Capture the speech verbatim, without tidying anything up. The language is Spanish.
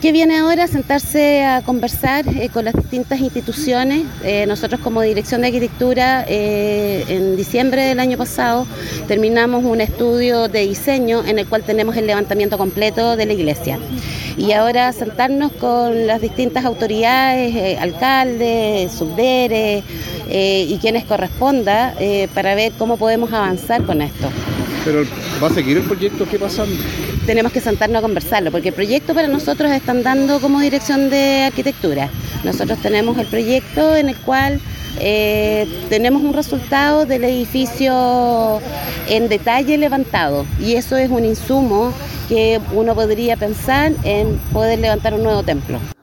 ¿Qué viene ahora? Sentarse a conversar eh, con las distintas instituciones. Eh, nosotros como Dirección de Arquitectura eh, en diciembre del año pasado terminamos un estudio de diseño en el cual tenemos el levantamiento completo de la iglesia. Y ahora sentarnos con las distintas autoridades, eh, alcaldes, subderes eh, y quienes corresponda eh, para ver cómo podemos avanzar con esto. Pero ¿va a seguir el proyecto? ¿Qué pasa? Tenemos que sentarnos a conversarlo, porque el proyecto para nosotros están dando como Dirección de Arquitectura. Nosotros tenemos el proyecto en el cual eh, tenemos un resultado del edificio en detalle levantado, y eso es un insumo que uno podría pensar en poder levantar un nuevo templo.